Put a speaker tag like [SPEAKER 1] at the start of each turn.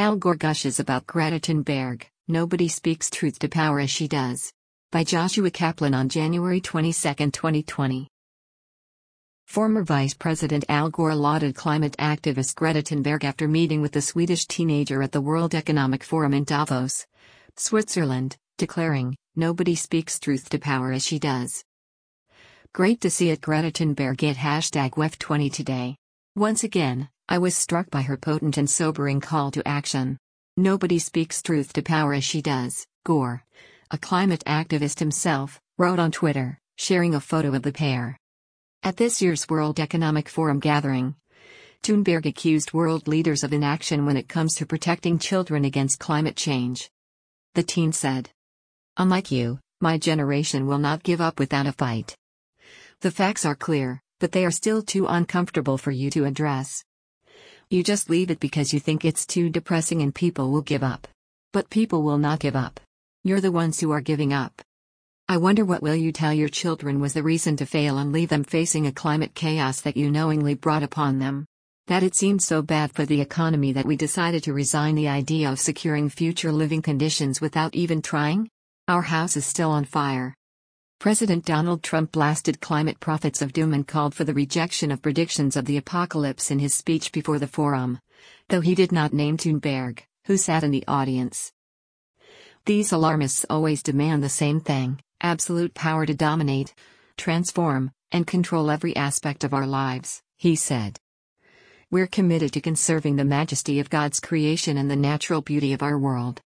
[SPEAKER 1] Al Gore gushes about Greta Thunberg, nobody speaks truth to power as she does. By Joshua Kaplan on January 22, 2020. Former Vice President Al Gore lauded climate activist Greta Thunberg after meeting with the Swedish teenager at the World Economic Forum in Davos, Switzerland, declaring, "Nobody speaks truth to power as she does." Great to see it. Greta Thunberg at #WEF20 today. Once again, I was struck by her potent and sobering call to action. Nobody speaks truth to power as she does, Gore, a climate activist himself, wrote on Twitter, sharing a photo of the pair. At this year's World Economic Forum gathering, Thunberg accused world leaders of inaction when it comes to protecting children against climate change. The teen said, "Unlike you, my generation will not give up without a fight. The facts are clear, but they are still too uncomfortable for you to address. You just leave it because you think it's too depressing and people will give up. But people will not give up. You're the ones who are giving up. I wonder what will you tell your children was the reason to fail and leave them facing a climate chaos that you knowingly brought upon them? That it seemed so bad for the economy that we decided to resign the idea of securing future living conditions without even trying? Our house is still on fire." President Donald Trump blasted climate prophets of doom and called for the rejection of predictions of the apocalypse in his speech before the forum, though he did not name Thunberg, who sat in the audience. "These alarmists always demand the same thing: absolute power to dominate, transform, and control every aspect of our lives," he said. "We're committed to conserving the majesty of God's creation and the natural beauty of our world.